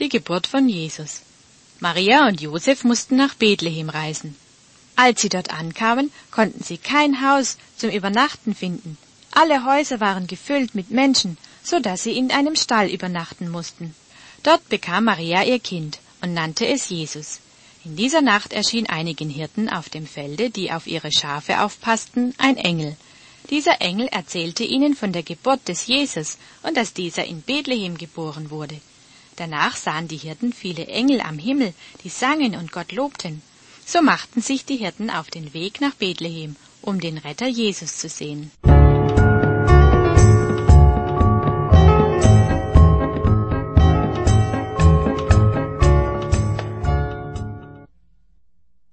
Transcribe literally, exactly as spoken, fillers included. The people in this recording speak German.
Die Geburt von Jesus. Maria und Josef mussten nach Bethlehem reisen. Als sie dort ankamen, konnten sie kein Haus zum Übernachten finden. Alle Häuser waren gefüllt mit Menschen, so dass sie in einem Stall übernachten mussten. Dort bekam Maria ihr Kind und nannte es Jesus. In dieser Nacht erschien einigen Hirten auf dem Felde, die auf ihre Schafe aufpassten, ein Engel. Dieser Engel erzählte ihnen von der Geburt des Jesus und dass dieser in Bethlehem geboren wurde. Danach sahen die Hirten viele Engel am Himmel, die sangen und Gott lobten. So machten sich die Hirten auf den Weg nach Bethlehem, um den Retter Jesus zu sehen.